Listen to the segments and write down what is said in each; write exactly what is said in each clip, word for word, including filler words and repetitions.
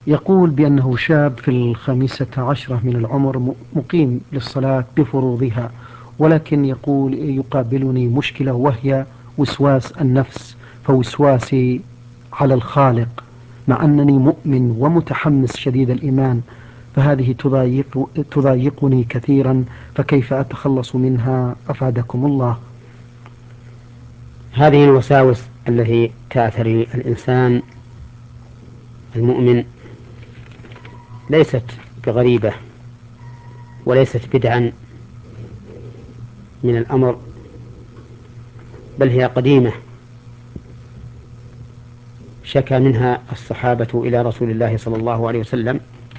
يقول بأنه شاب في الخامسة عشرة من العمر مقيم للصلاة بفروضها، ولكن يقول يقابلني مشكلة وهي وسواس النفس، فوسواسي على الخالق مع أنني مؤمن ومتحمس شديد الإيمان، فهذه تضايق تضايقني كثيرا، فكيف أتخلص منها أفادكم الله؟ هذه الوساوس التي تعتري الإنسان المؤمن ليست بغريبة وليست بدعا من الأمر، بل هي قديمة شكى منها الصحابة إلى رسول الله صلى الله عليه وسلم،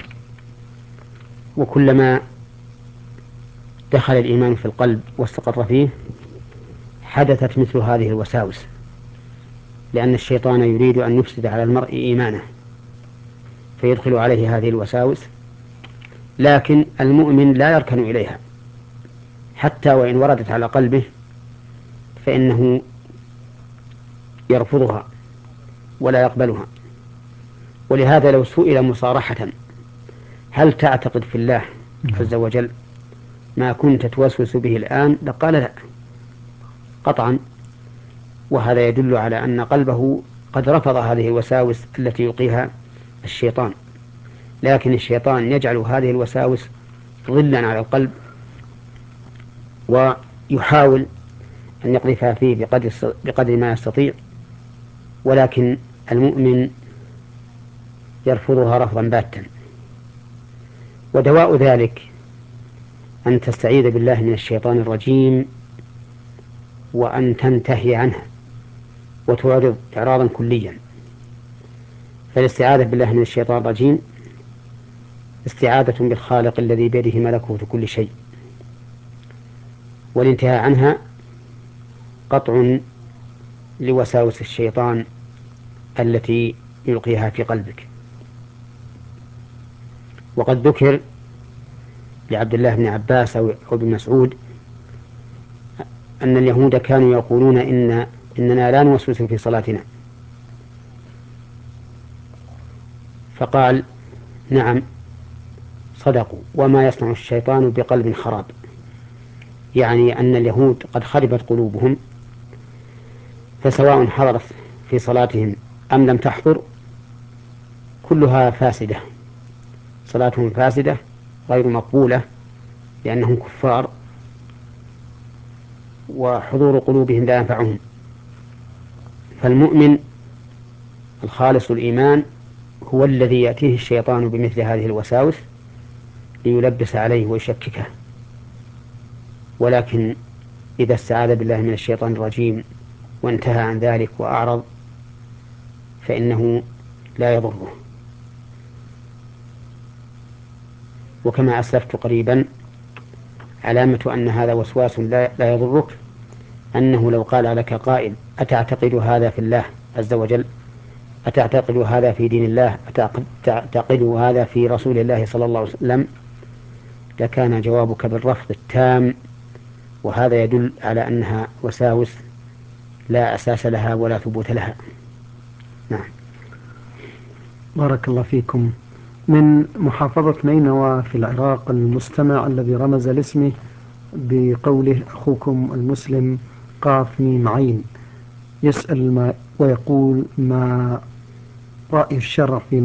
وكلما دخل الإيمان في القلب واستقر فيه حدثت مثل هذه الوساوس، لأن الشيطان يريد أن يفسد على المرء إيمانه فيدخل عليه هذه الوساوس، لكن المؤمن لا يركن إليها حتى وإن وردت على قلبه فإنه يرفضها ولا يقبلها. ولهذا لو سئل مصارحة هل تعتقد في الله عز وجل ما كنت توسوس به الآن لقال لا قطعا، وهذا يدل على أن قلبه قد رفض هذه الوساوس التي يلقيها الشيطان، لكن الشيطان يجعل هذه الوساوس ظلا على القلب ويحاول أن يقذفها فيه بقدر, بقدر ما يستطيع، ولكن المؤمن يرفضها رفضا باتا. ودواء ذلك أن تستعيذ بالله من الشيطان الرجيم وأن تنتهي عنه وتعرض إعراضا كليا. فالاستعاذة بالله من الشيطان الرجيم استعاذة بالخالق الذي بيده ملكوت كل شيء، والانتهاء عنها قطع لوساوس الشيطان التي يلقيها في قلبك. وقد ذكر لعبد الله بن عباس أو ابن مسعود أن اليهود كانوا يقولون إن إننا لا نوسوس في صلاتنا، فقال نعم صدقوا وما يصنع الشيطان بقلب خراب، يعني أن اليهود قد خربت قلوبهم، فسواء حضرت في صلاتهم أم لم تحضر كلها فاسدة، صلاتهم فاسدة غير مقبولة لأنهم كفار وحضور قلوبهم لا ينفعهم. فالمؤمن الخالص الإيمان هو الذي يأتيه الشيطان بمثل هذه الوساوس ليلبس عليه ويشككه، ولكن إذا استعاذ بالله من الشيطان الرجيم وانتهى عن ذلك وأعرض فإنه لا يضره. وكما أسلفت قريبا علامة أن هذا وسواس لا يضرك أنه لو قال لك قائل أتعتقد هذا في الله عز وجل، أتعتقد هذا في دين الله، أتعتقد هذا في رسول الله صلى الله عليه وسلم، لكان جوابك بالرفض التام، وهذا يدل على أنها وساوس لا أساس لها ولا ثبوت لها. نعم. بارك الله فيكم. من محافظة نينوى في العراق المستمع الذي رمز لاسمه بقوله أخوكم المسلم قاف ميم عين يسأل ما ويقول: ما رأي الشرع في